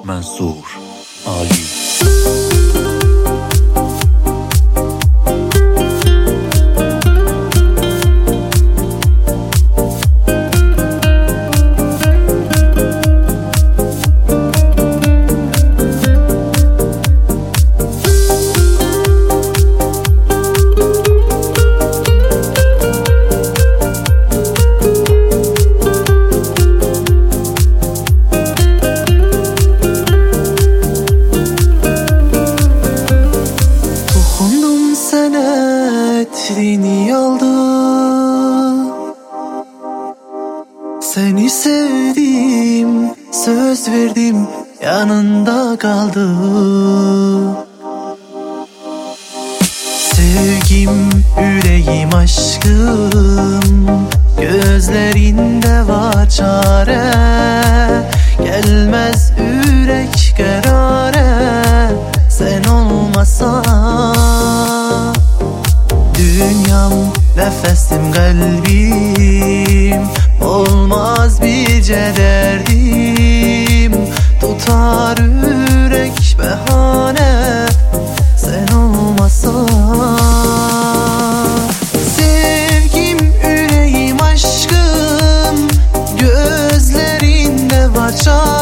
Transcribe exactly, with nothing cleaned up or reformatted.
Mansur Ali. Senetliğini aldı, seni sevdim, söz verdim, yanında kaldı. Sevgim, yüreğim, aşkım, gözlerinde var çare. Gelmez yürek karare, sen olmasan. Dünyam, nefesim, kalbim, olmaz birce derdim. Tutar yürek bahane, sen olmasan. Sevgim, yüreğim, aşkım, gözlerinde var çare.